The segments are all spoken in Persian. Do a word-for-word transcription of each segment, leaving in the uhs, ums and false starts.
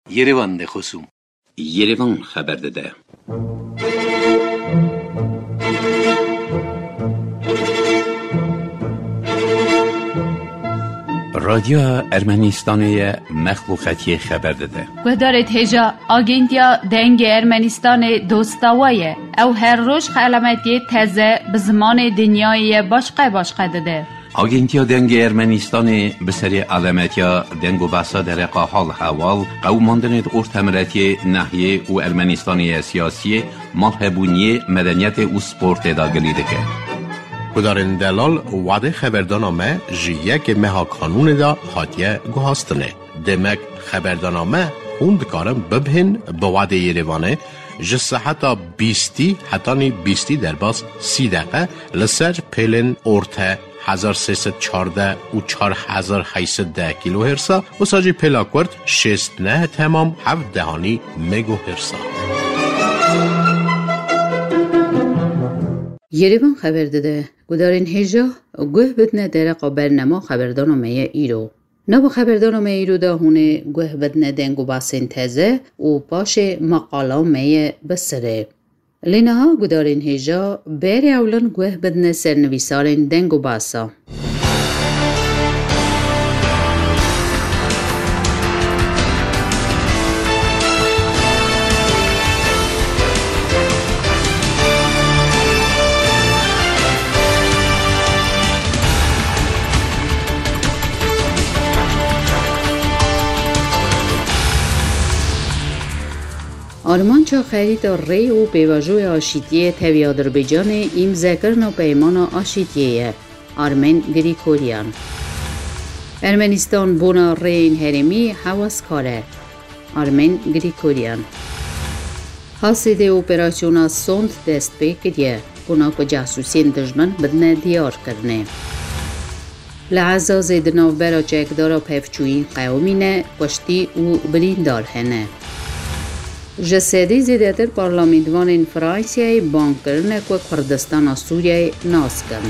Yerevan de خصوم Yerevan خبر داده. رادیو ارمنستان مخلوقاتی خبر داده. گذارت هجا آگنتیا دنگ ارمنستان دوستاویه او هر روز علامتی تازه به زمان دنیای باشقه باشقه داده. آگنتیا دنگ ارمنستان به سری علامتیا دنگ و بحثا در حال حوال قوماندن ارتمرتی ناحیه و ارمنستانی سیاسی مالهبونی مدنیت و سپورت داگلی دکه. کدارن دلال وعده خبردانامه جیه که مها کانون دا هاتیه گوهاستنه. دمک خبردانامه خوند کارم ببهن به وعده یریوانه جسه حتی بیستی حتی نی بیستی در باز سی دقیقه لسر پیلن ارته هزار سیصد چارده و چار هزار هیصد ده کیلو هرسا و ساجی پلاکورد شست نه تمام هفت دهانی مگو هرسا. یریوان خبر داده گدارین هجا گوه بدنه در برنامه خبردانامه ایرو. نو خبردانامه ایرو دا هونه گوه بدنه دنگو باسین تازه و باش مقالامه بسره. لینها گدارین هجا بری اولن گوه بدنه سرنویسارین دنگو باسا. آرمانچا خرید ری و پیواجوی آشیتیه تاوی آذربایجان امضا کردن پیمان آشیتیه آرمن گریگوریان. ارمنستان بنا رین هرمی حواس کاره آرمن گریگوریان. حاصل اپراسیون سوند دست بکریه بنا که جاسوسین دشمن بدن دیار کرنه. لعزاز دناو برا چکدارا پفچوین قومینه پشتی و بریندار هنه. جسدی زیادتر پارلمانوان فرانسیای بانک کرنه که کردستان سوریای ناز کن.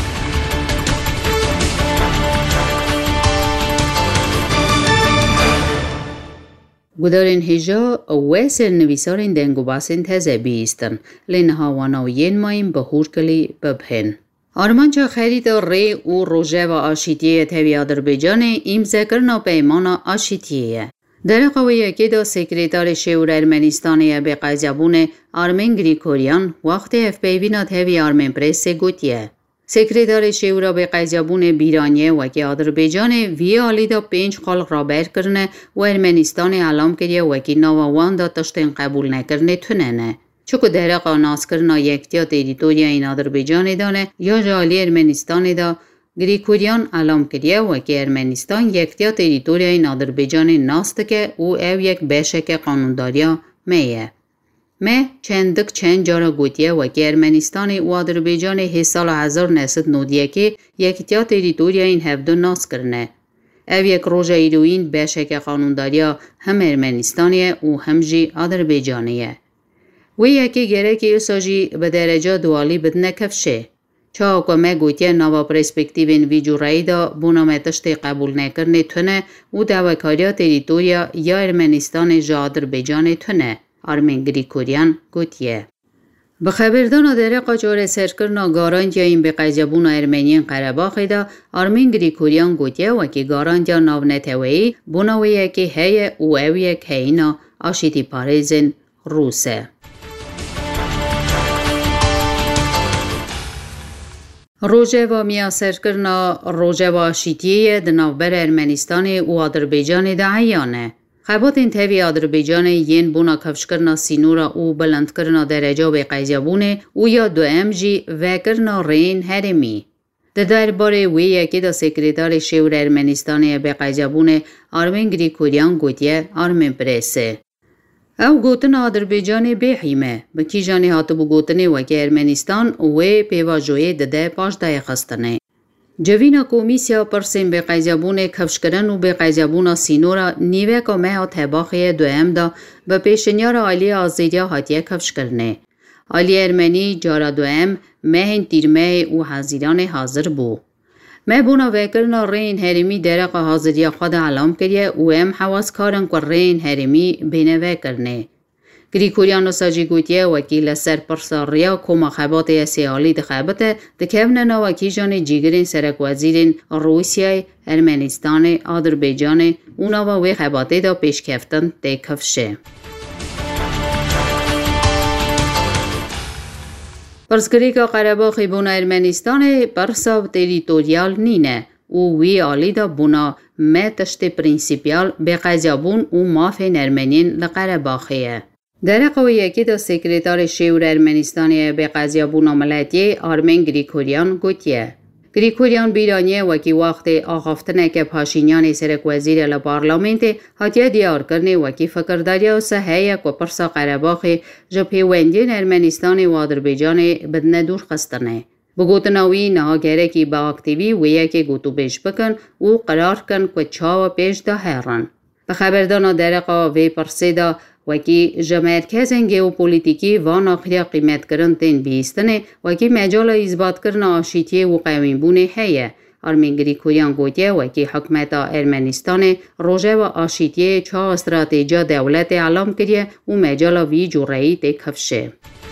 گدارین هجا و سرنویسارین دنگو باسین تازه بیستن لینها واناوین مایم بهور کلی ببهن. آرمانچا خرید ری و روژه و آشیتیه تاوی آذربایجان امضا کردن پیمان آشیتیه. در قویه که دا سکرتار شور ارمنستانی به قیزابون آرمن گریگوریان وقت اف پیوینات هوی آرمن پرس گوتیه. سکرتار شور به قیزابون بیرانیه و که آذربایجان وی آلی دا پنج خلق را بر کرنه و ارمنستان علام کریه و که نووان دا تشتین قبول نکرنه توننه. چکو در قاناس کرنا یکتیا تریتوریا این آذربایجان دانه یا جالی ارمنستان دا گریگوریان علام کریه و که ارمنستان یکتیا تریتوریا این آذربایجان ناست که او او یک بشک قانونداریا میه. مه چندک چند جارا گوتیه و که ارمنستان و آذربایجان هزار هزار نهصد و نود و یک یکتیا تریتوریا این هفته ناس کرنه. او یک روژه ایروین بشک قانونداریا هم ارمنستانیه و هم جی آذربایجانیه. و یکی گره که اساجی به درجه دوالی بدنه کفشه. چا که ما گوتیه نوا پرسپکتیوین ویجو رای دا بونا تشتی قبول نکرنه تونه و دوکاریا تریتوریا یا ارمنستان جا آذربایجان تونه آرمن گریگوریان گوتیه. به خبردان در قاچور سرکرنا گارانتیا این به قیزابون ارمنیان قرباخی دا آرمن گریگوریان گوتیه و که گارانتیا ناو نتوهی بوناویه که هی او اویه که اینا آشیتی پاریزن روسه. روژه و میاسر کرنا روژه و آشیتیه دناوبر ارمنستان و آذربایجان دعیانه. خبات انتوی آذربایجان ین بونا کفش کرنا سینورا او بلند کرنا درجه به قیزابونه او یا دو ام جی و کرنا رین هرمی. در درباره وی یکی دا سکرتار شور ارمنستان به قیزابونه آرمن گریگوریان گوتیه آرمن پرسه. او گوتن آذربایجان بهیمه به کی جانی هاتو بو گوتنه و که ارمنستان و پیواجوی دده پاش دای خستنه. جوینا کمیسیا پرسیم به قیزابون کفش کردن و به قیزابون سینورا نیوه که مه تباخی دوام دا به پیشنیار آلی آزیریا هاتیه کفش کردنه. آلی ارمنی جارا دوام مهن تیرمه و حضیران حاضر بو. ما بونا وکرنا رین هرمی درق حاضری خود علام کریه و ام حواس کارن که رین هرمی بینه وکرنه. گریکوریان ساجی گوتیه وکیل سرپرساریا کما خبات سیالی دخبته دکهونه وکی جان جیگرین سرک وزیرین روسیای ارمنستان آذربایجان اونا و وی خباته دا پیش کفتن دکفشه. پرسکریکا قرباخی بونا ارمنستان پرساو تریتوریال نینه او وی آلی دا بونا متشت پرینسیپیال به قضیابون او مافین ارمنین لقرباخیه. در قویه که دا سکرتار شیور ارمنستانی به قضیابون عملیتی آرمن گریکوریان گوتیه. گریکوریان بیرانیه وکی وقت آخافتنه که پاشینیان سرک وزیر لپارلامنت حتیه دیار کرنه وکی فکرداری و سحیه که پرسا قرباخی جپیوندین ارمنستان و آذربایجان بدن دور خستنه. بگوتناوی نهاگره کی با اکتیوی ویه که گوتو بیش بکن و قرار کن که چاو پیش دا هران. بخبردانا درقا وی پرسیدا وکی جمرکزن گئوپولیتیکی وان آخری قیمت کرن تین بیستنه وکی مجال اثبات کرن آشیتیه و قویم بونه هیه. آرمن گریکوریان گوتیه وکی حکمت ارمنستان روژه و آشیتیه چا استراتیجیا دولت علام کریه و مجال وی جورهی تکفشه.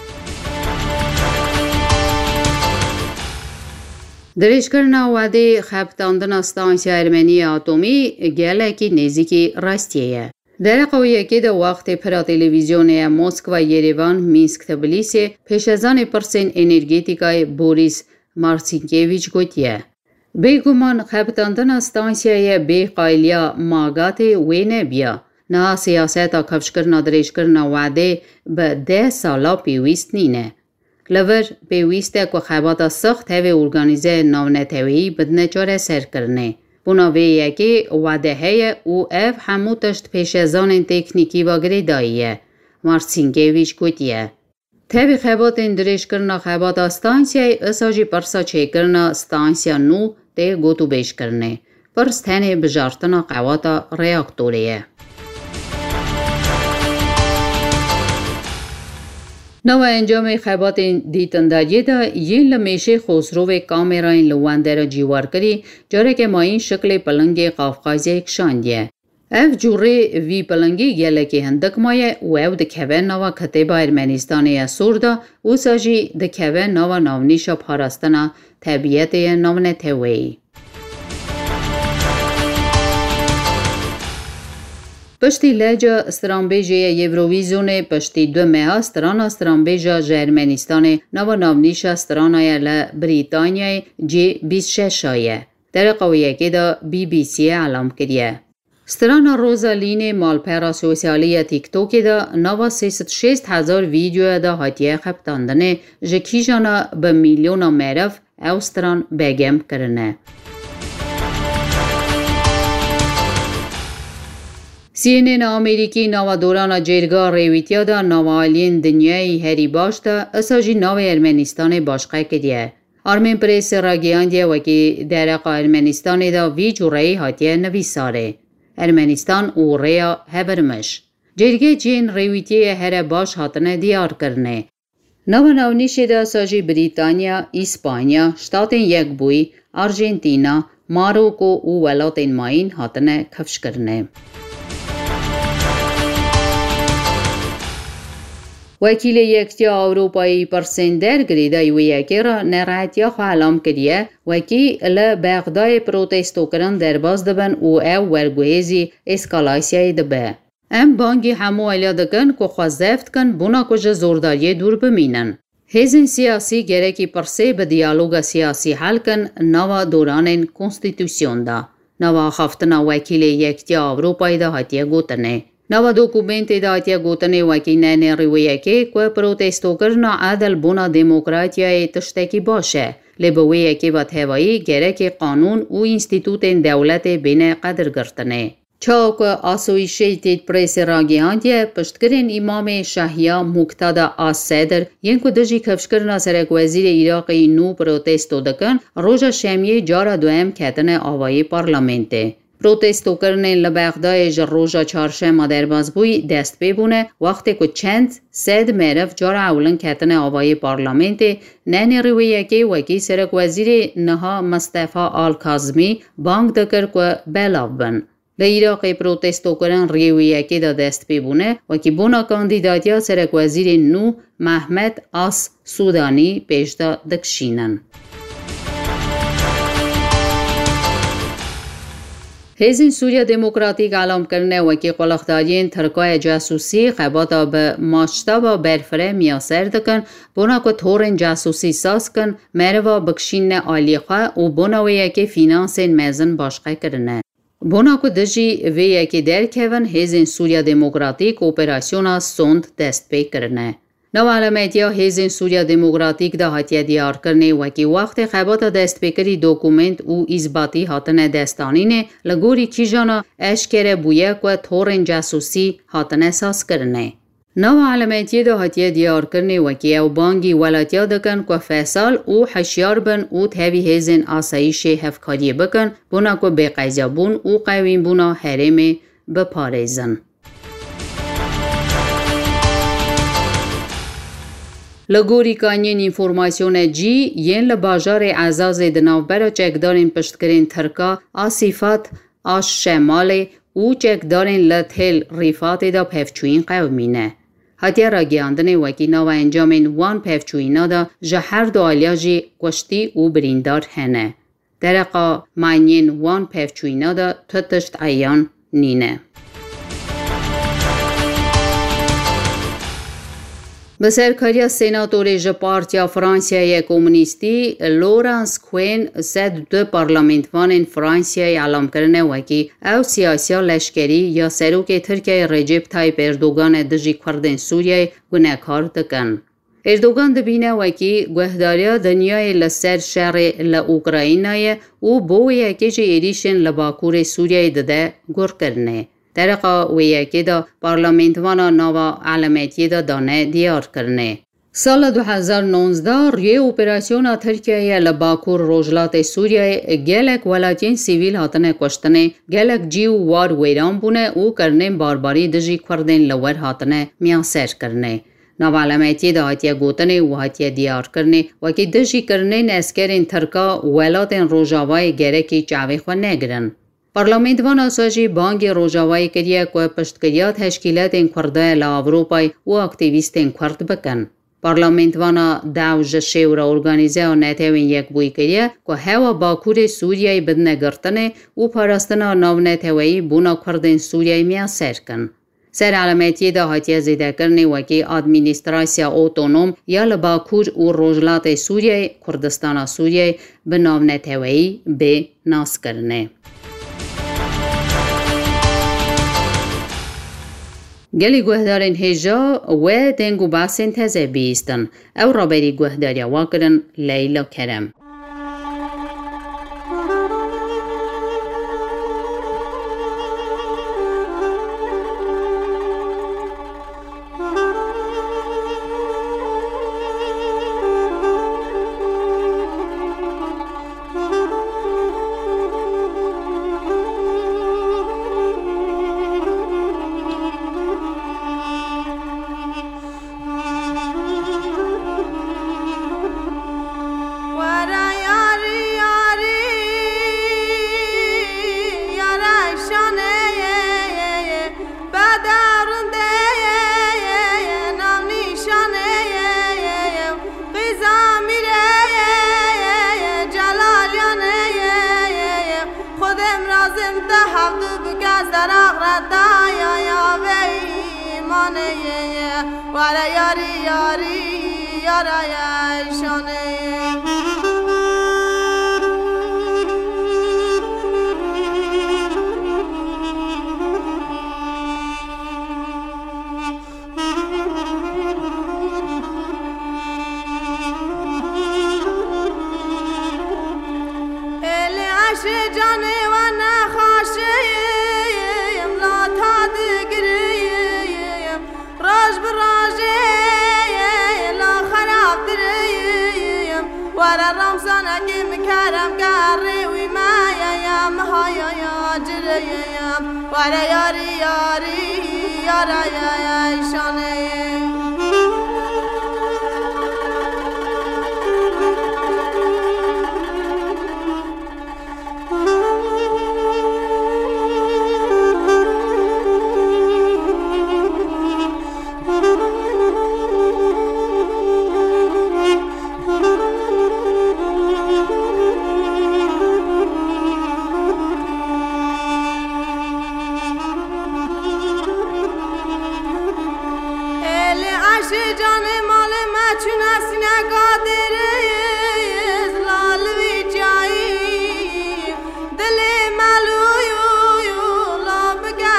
درش کرنا وعده خبتاندن استانسیا ارمنی اتمی گله کی نزدیکی راستیه. در قویه که در وقت پر تلویزیون مسکو و یریوان مینسک تبلیسی پیش از آن پرسین انرژیتیکای بوریس مارسینکیویچ گوتیه. بیگمان خبتاندن استانسیای بی قایلیا ماگات وینه بیا. نه سیاست کفش کرنا درش کرنا وعده به ده سالا پیویست نینه. لور پیویسته که خبات سخت هوی ارگانیزه نونتوی بدنه چاره سر کرنه. بناویه که وعده های او اف همو تشت پیش ازان تکنیکی و گریداییه. مارسینکیویچ گوتیه. تبی خبات اندرش کرنا خبات استانسیای اساجی پرسا چه کرنا استانسیا نو ده گوتو بیش کرنه. پرس تنه بجارتنا قواتا ریاکتوریه. نو انجام خبات دیتنداری دا یین لمیشه خسرو کامران لواندر جیوار کری جاره که ما این شکل پلنگ قافقازی کشاندیه. اف جوره وی پلنگی گله که هندک مایه و او دکوه نوا کتبا ارمنستانی سوردا و ساجی دکوه نوا ناونیشا پاراستنا طبیعت ناونه توی. پشتی لجا استرانبیجی یوروویزیون پشتی دو ماه استران استرانبیجا ارمنستان نو ناونیش استرانای ل بریتانیای جی بیست و شش آیه. در قویه که دا بی بی سی علام کریه. استران روزالین مالپرا سوسیالی تیک توکی دا نو سیست شیست هزار ویدیو دا حتیه خبتاندنه جکیجانا به میلیون مرف اوستران بگم کرنه. سی ان ان آمریکی نوا دوران جرگا ریویتیا دا نوالین دنیای هری باش دا اساجی نو ارمنستان باشقه کدیه. آرمن پریس راگیان دیه وکی درقا ارمنستان دا وی جوری حتیه نویساره. ارمنستان او ریا هبرمش. جرگه جین ریویتیا هر باش حتنه دیار کرنه. نو نونیش دا اساجی بریتانیا، اسپانیا، شتاتن یک بوی، ارژنتینا، ماروکو او ولاتن ماین حتنه کفش کرنه. وکیل یکتیا اروپایی پرسندر گریدای ویکی را نراتیا خالام کریه وکی ل بغدای پروتستو کرن در باز دبن او او ورگویزی اسکالاسیای دبه. ام بانگی همو الیا دکن که خوازفت کن بنا کجا زورداری دور بمینن. هزین سیاسی گرکی پرسه به دیالوگ سیاسی حل کن نوا دوران کنستیتوسیون دا. نوا خفتنا وکیل یکتیا اروپایی دا حتیه گوتنه. نوا دوکومنت دا حتیه گوتنه وکی نینه رویه که که پروتستو کرنا عدل بنا دموکراتیای تشتکی باشه. لبویه که و تهوایی گرکی قانون و انستیتوت دولت بین قدر گرتنه. چاک آسویشیتید پریس راگیان دیه پشتکرین امام شاهیا مقتدا آس صدر ین که دجی کفشکرنا سرک وزیر ایراقی نو پروتستو دکن روژا شمیه جارا دویم کتن آوای پارلمنته. پروتستوکرن لبغدای جروجا چهارشنبه در بازبوی دست ببونه وقتی که چند صد مرف جار اولن کتن آوای پارلمنت نن رویه که وکی سرک وزیر نها مصطفی آل کاظمی بانک دکر که بلاو بن. لعراق پروتستوکران رویه که دا دست ببونه وکی بونا کاندیداتیا سرک وزیر نو محمد آس سودانی پیشتا دکشینن. حزب سوریه دموکراتیک اعلام کرده و که قلقدارین ترکای جاسوسی خباتا به ماشتابا برفره میاسر دکن بنا که تورن جاسوسی ساز کن مروا بکشین آلیخوا و بنا و که فینانسین میزن باشقه کرنه. بنا که دجی و که در کون حزب سوریه دموکراتیک اپراسیونا سوند دست پی کرنه. نو علامتیا حزب سوریه دموکراتیک دا هاتیه دیار کرنه و که وقت خبات دست بکری دوکومنت او ایزباتی هاتن دستانینه لگوری کیجانا اشکره بویه که تورن جاسوسی هاتن اساس کرنه. نو علامتیا دا هاتیه دیار کرنه و که او بانگی ولاتیا دکن که فیصال او حشیار بن او تهوی حزن آسایش هفکاری بکن بنا که بقیزا بون او قوین بونا حرم بپارزن. لگوری کانین اینفورماسیون جی ین لباجار عزاز دناوبر چکدارین پشتکرین ترکا آسیفات آش شمال او چکدارین لطل ریفات دا پفچوین قومینه. حتی را گیاندن وکی نو انجامین وان پفچوینا دا جهر دو آلیاجی گوشتی او بریندار هنه. درقا مانین وان پفچوینا دا تتشت ایان نینه. به سرکاری سناتور ژ پارتیا فرانسیای کمونیستی لورانس کوین صد دو پارلمانتوان فرانسیای اعلام کرده و که او سیاسی لشکری یا سروک ترکیه رجب تایپ اردوگان دژی کردن سوریه گناهکار دکن. اردوگان دبینه و که گهداری دنیای لسر شهر لاوکراینای او بویه که جه ایریشن لباکور سوریه دده گر کرنه. درقا ویه که دا پارلمانتوانا نوا علامتی دا دانه دیار کرنه. سال دو هزار و نوزده روی اپراسیون ترکیه لباکور روجلات سوریه گلک ولاتین سیویل هاتنه کشتنه گلک جیو وار ویران بونه او کرنه بارباری دجی کردن لور هاتنه میاسر کرنه. نوا علامتی دا هاتیه گوتنه و هاتیه دیار کرنه و که دجی کرنه نسکرین ترکا ولاتین روجاوای گرکی چاوی خو نگرن. پارلمانتوان آساجی بانگ روجاوای کریه که پشتکریات تشکیلات این کرده لاوروپای و اکتیویست کرد بکن. پارلمانتوان داوج شیور ارگانیزه و نتوین یک بوی کریه که هوا باکور سوریای بدنه گرتنه و پارستنا نو نتوی بونا کردن سوریای میاسر کن. سر علامتی دا هاتیه زیده کرنه وکی ادمینستراسیا اوتونوم یا لباکور و روجلات سوریای کردستان سوریای به نو نتوی به ناس کرنه. گلی گوهدارین هجا و دنگو باسن تزه بیستن او را بری گوهداریا واکرن لیلا کرم. Wara yari yari yara yaşane. Ele aşe canı ve ne haşeyim la tadı gireyim raj bir raj la kharab direyim wara جریم وره یاری یاری یارای شانه جان مال ما چون سینه قادره زلال وی جایی دل ملویو لاب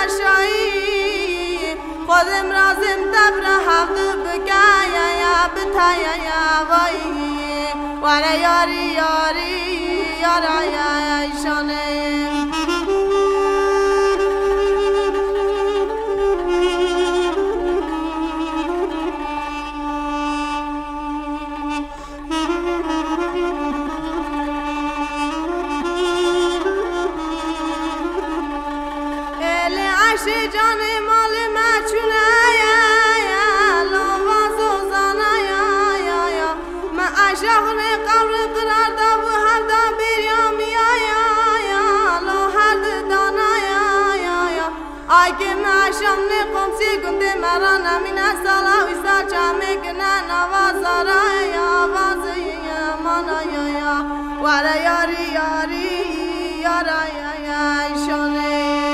گشایی خودم رازم دبر حفظ بگایا یا بتایا یا وای وره یاری یاری یارای شانه جان مال ما چونه یا یا لواز و زانا یا یا یا ما عشق نه قبر قرار دا و هر دا بیریم یا یا یا لو هر دانا یا یا یا آی که ما شام نه قمسی گنده مرا نمین سالا و سا چامه کنه نوازارا یا واز یا مانا یا یا وره یاری یاری یارا یا یا شانه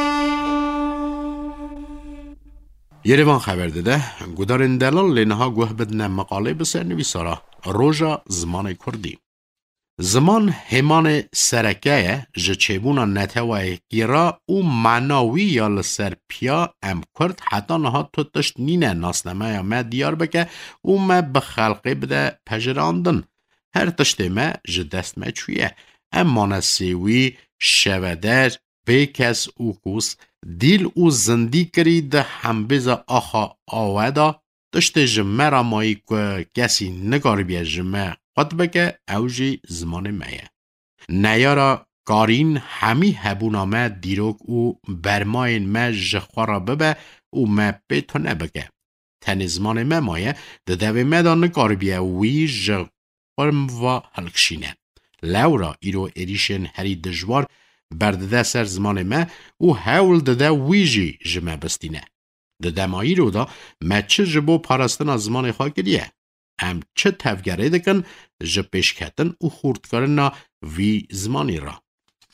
یریوان خبر داده گودارین دلال لینها گوه بدنه مقاله بسر نویسارا روژا زمان کردی زمان همان سرکه جچبونا نتوای گیرا او معناوی یا لسر پیا ام کرد حتی نها تو تشت نینه ناسنمه یا ما دیار بکه او ما بخلقه بده پجراندن هر تشت ما جدست ما چویه اما نسیوی شودر بیکس او کوس دیل او زندی کری ده همبز آخا آودا تشت جمعه را مایی که کسی نگار بیا جمعه قد بکه اوجی زمان مایه نیارا کارین همی هبونامه دیروک او برماین ما جخوارا ببه او ما بیتو نبکه تن زمان ما مایه ده دوی مدا نگار بیا وی جخورم و هلکشینه لورا ایرو ایریشن هری دجوار برده سر زمان ما او هول دده ویجی جمع بستینه دده مایی رو دا ما چه جبو پارستن از زمان خواه کریه ام چه تفگره دکن جب پیشکتن او خوردکارنا وی زمانی را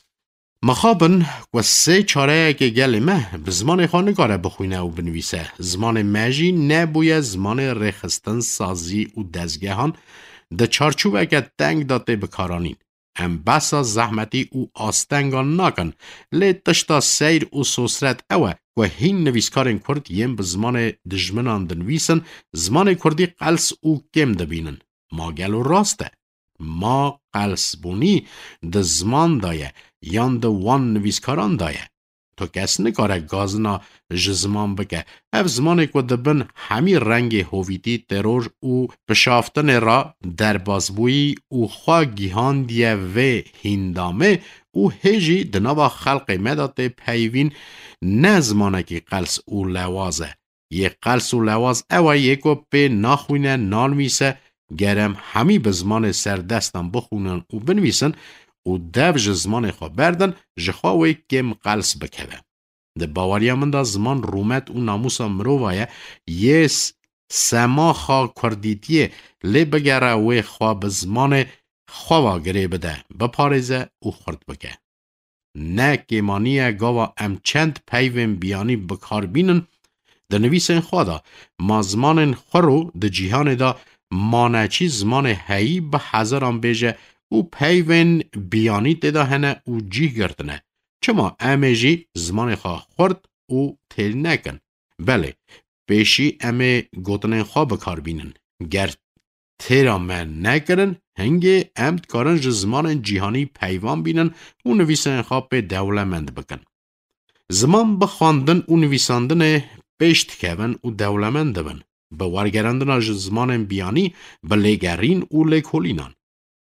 مخابن و سه چاره که گل ما به زمان خواه نگاره بخوینه و بنویسه زمان مجی نبویه زمان رخستن سازی و دزگهان ده چارچوب اگه دنگ داده بکارانین ام بسا زحمتی او آستنگان ناکن لی تشتا سیر او سوسرت اوه و هین نویسکارن کرد یم به زمان دجمنان دنویسن زمان کردی قلس او کم دبینن ما گلو راسته ما قلس بونی ده زمان دایه یان ده وان نویسکاران دایه تو کس نکاره گازنا جزمان بکه اف زمان که دبن همی رنگ هویتی ترور او بشافتن را در بازبوی او خواه گیهان دیه و هندامه او هجی دنابا خلق مدات پیوین نه زمانه که قلس او لوازه یه قلس او لواز اوه یکو به ناخوینه نانویسه گرم همی به زمان سردستان بخونن و بنویسن و دو زمان خواه بردن جخواهی کم قلس بکوه. ده باوریا من دا زمان رومت و ناموسا مرووایه یس سما خواه کردیتیه لی بگره و خواه به زمان خواه گره بده بپارزه و خورد بکه. نه کمانیه گاوا ام چند پیوین بیانی بکار بینن ده نویسن خواه دا ما زمان خورو ده جیهان دا مانچی زمان هایی به حضران بیجه او پیوین بیانی تدا هنه او جیه گردنه چما امه جی زمان خواه خورد او تیل نکن بله پیشی امه گوتنین خواه بکار بینن گر تیرا من نکرن هنگه امت کارن زمان جیهانی پیوان بینن او نویسن خواه به دولمند بکن زمان بخواندن او نویساندن پیشت کهون او دولمند بن به ورگرندن از زمان بیانی به لگرین او لکولینان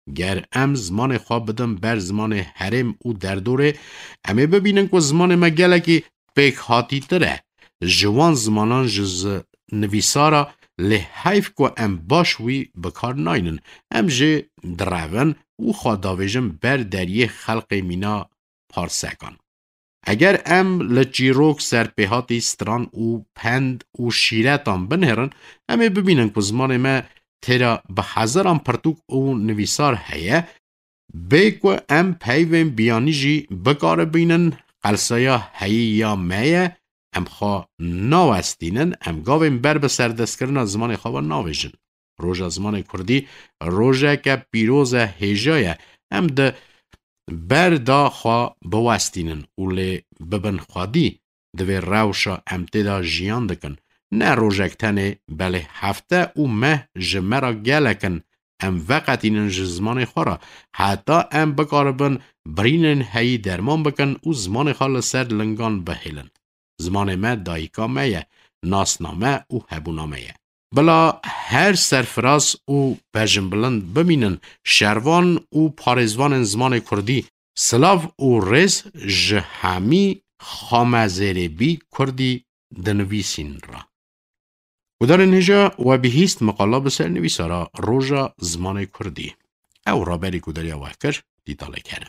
گر ام زمان خواب بدم بر زمان حرم او در دوره امی ببینن که زمان ما گلکی پیک هاتی تره جوان زمانان جز نویسارا لحیف که ام باشوی بکار ناینن ام جه دراون او خاداویجم بر دریه خلق مینا پارسکان. اگر ام لچیروک سرپیهاتی ستران او پند او شیرتان بنهرن امی ببینن که زمان ما تیرا به هزاران پرتوک او نویسار هیه بیکو ام پیوین بیانی جی بکار بینن قلسایا هی یا میه ام خواه ناوستینن ام گاوین بر به سردست کرن زمان خواه ناویجن. روژا زمان کردی روژا که پیروز هیجایه ام ده بر دا خواه بوستینن اولی ببن خوادی دوی روشا ام تیدا جیان دکن نه روژک تنه بله هفته او مه جمرا گلکن ام وقتینن جزمان خورا حتی ام بکاربن برینن هی درمان بکن او زمان خال سر لنگان بهیلن. زمان ما دایکا میه ناسنامه او هبونامه بلا هر سرفراز او بجنبلند بمینن شروان او پارزوان زمان کردی سلاف او رز جهمی خامزربی کردی دنویسین را و در اینجا و بهیست مقاله بسر نویسارا روژا زمان کردی او را بری کدریا وکر دیتاله کرم.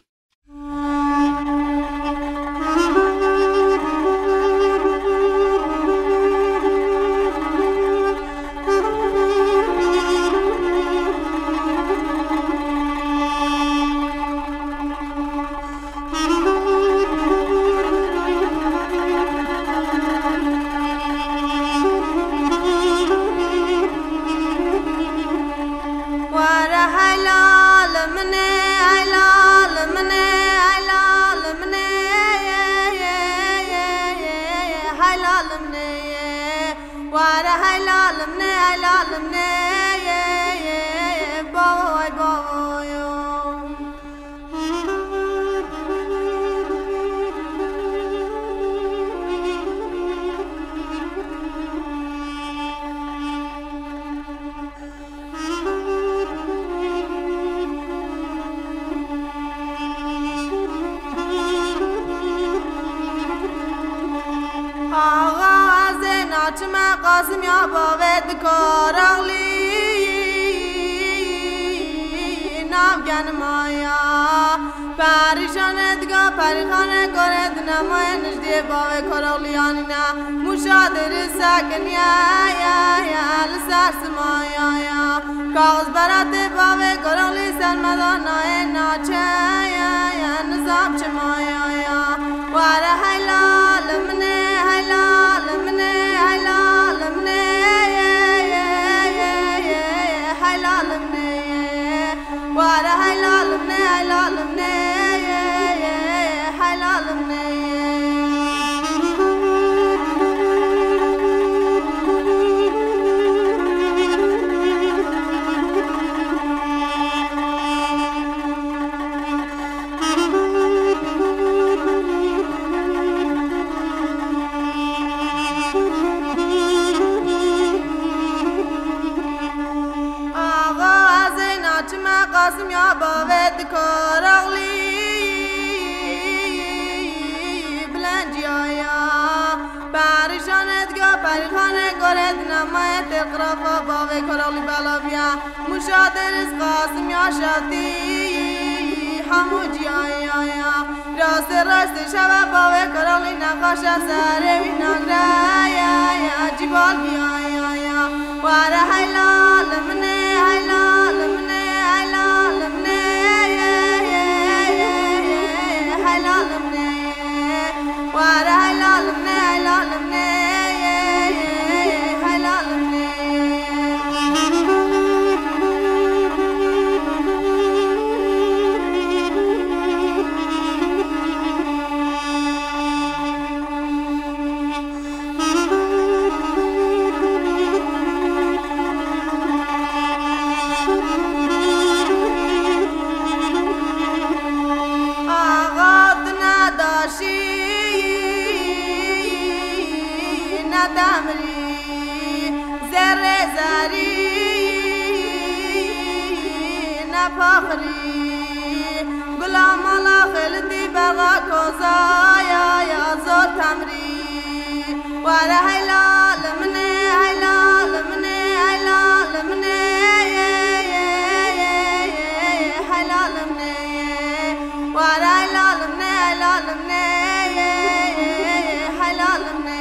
چما قاسم یا باید کارغلی نافگن مایا پریشانت گا پریخانه کرد نمای نجدی باید کارغلیانی نا مشادر سکن یا یا یا لسرس مایا یا کاغذ برات باید کارغلی سرمدانای ناچه یا یا نظام چمایا یا واره حلال منه حلال منه قاسم یا باید کارغلی بلنجی آیا پریشانت گا پریخانه گرد نمایت اقرافا باید کارغلی بلا بیا مشادر از قاسم یا شاتی حموجی آیا راست راست شبه باید کارغلی نقاش سروی نگره یا جیبال بیا یا واره حلال منه حلال منه فخری گلام مالا خلدی بغا کوزایا یا زور تمری واره هیلال منه هیلال منه هیلال منه هیلال منه واره هیلال منه هیلال منه هیلال منه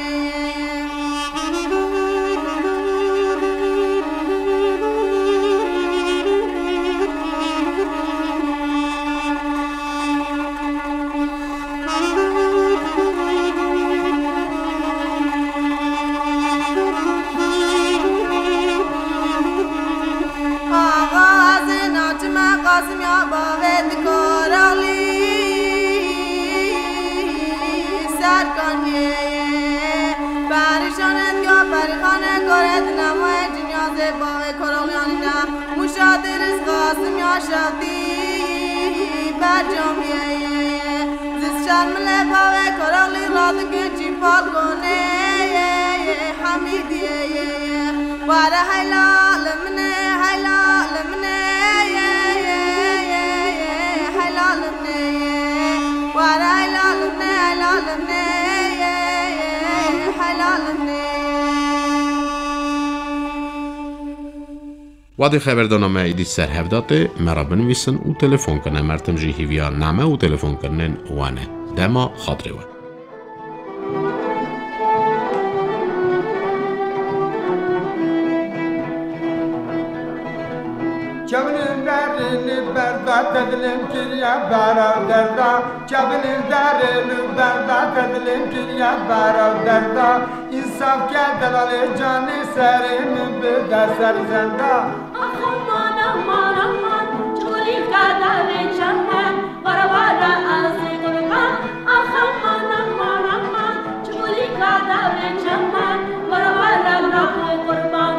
قاسم یا باید کرالی سر کنیه پریشانت یا پریخانه کارت نمای جنیازه باید کرالیانی نه مشاهده رز قاسم یا شخصی بر جامعه زیست شرمله باید کرالی راد گنچی پال کنه حمیدیه واره حیلال منه حیلال منه وادی خبردارنامه ایدی سر هفداته مرا بنویسن و تلفن کنه مرتم جی هیویا نامه و تلفن کنن وانه دما خاطره وان Çabının derini berdat edelim kirya beraberda Çabının derini berdat edelim kirya beraberda İnsaf kedelalı canı serim bir deser zenda Aman aman aman çuli kadar canım vara vara azı kurban Aman aman aman çuli kadar canım vara vara lafı kurban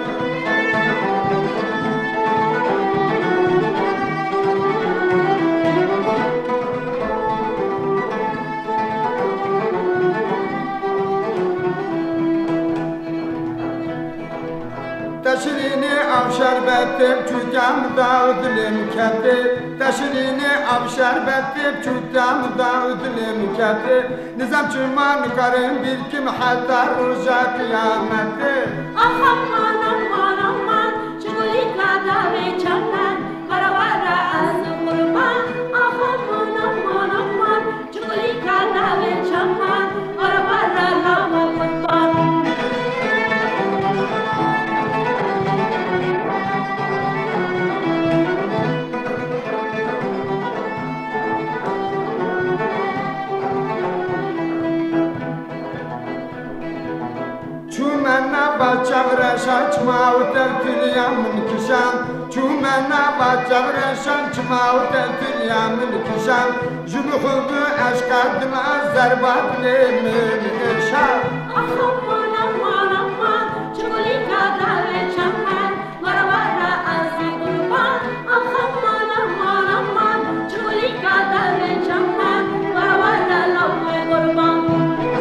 Taşirini av şerbetim çütem dağıdılım kendi Taşirini av şerbetim çütem dağıdılım kendi Nizam çırman karın bir kim hatta ruja kıyameti Aman aman aman çuli kadar canım vara vara azı kurban Aman aman aman çuli kadar canım vara vara lafı kurban Çumena bacavreşan çma utel tülyamın kişan Çumena bacavreşan çma utel tülyamın kişan Jübühübü eşkadına zerbat lemin eşan Aman aman aman çuli kadar canım vara vara azı kurban Aman aman aman çuli kadar canım vara vara lafı kurban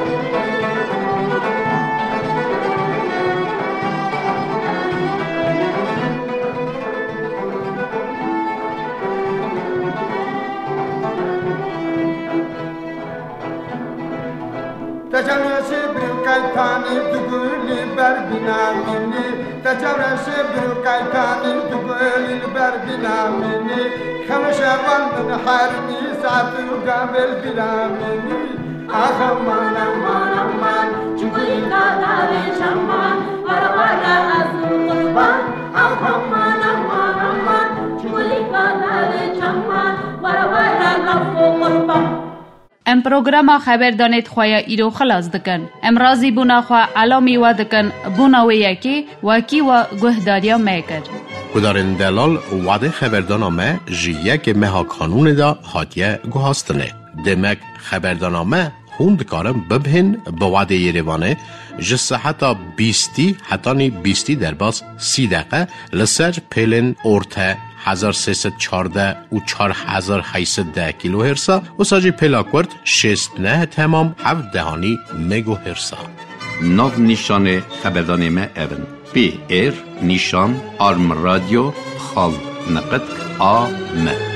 Tecavüzü bir kaytani tuguli ber binamini Tecavüzü bir kaytani tuguli ber binamini Khamışavan min harmi saatü gamel binamini Aman aman aman çuli kadar canım vara vara azı kurban Aman aman aman çuli kadar canım vara vara lafı kurban ام پروگراما خبردانید خواه ایرو خلاص دکن. ام رازی بونا خواه علامی و دکن بونا و یکی وکی و گهداریا میکر. کدارن دلال وعده خبردارنامه جیه که مها کانون دا هاتیه گوهاستنه. دمک خبردارنامه خوند کارم ببهن به وعده یریوانه جسه حتی بیستی حتی نی بیستی در باز سی دقیقه لسر پیلن ارته هزار سیصد چارده و چار هزار هیصد ده کیلو هرسا و ساجی پلاکورد شست نه تمام هفت دهانی مگو هرسا. ناو نشان خبردارنامه اون پی ایر نشان آرم رادیو خال نقدك آ م